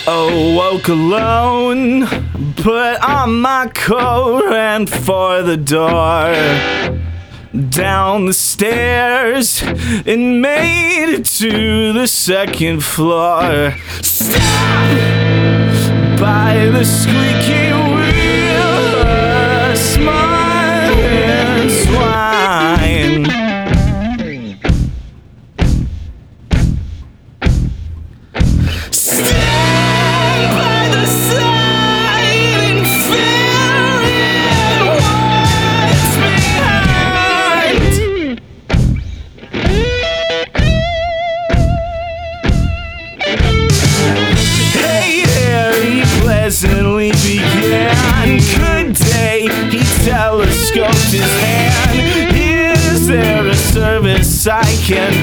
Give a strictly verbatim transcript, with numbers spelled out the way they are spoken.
Awoke alone, put on my coat and for the door. Down the stairs and made it to the second floor. Stop! By the squeaky wheel, a smiling swine. Stand by the side and fear in what's behind. Hey there, he pleasantly began. Good day, he telescoped his hand. Is there a service I can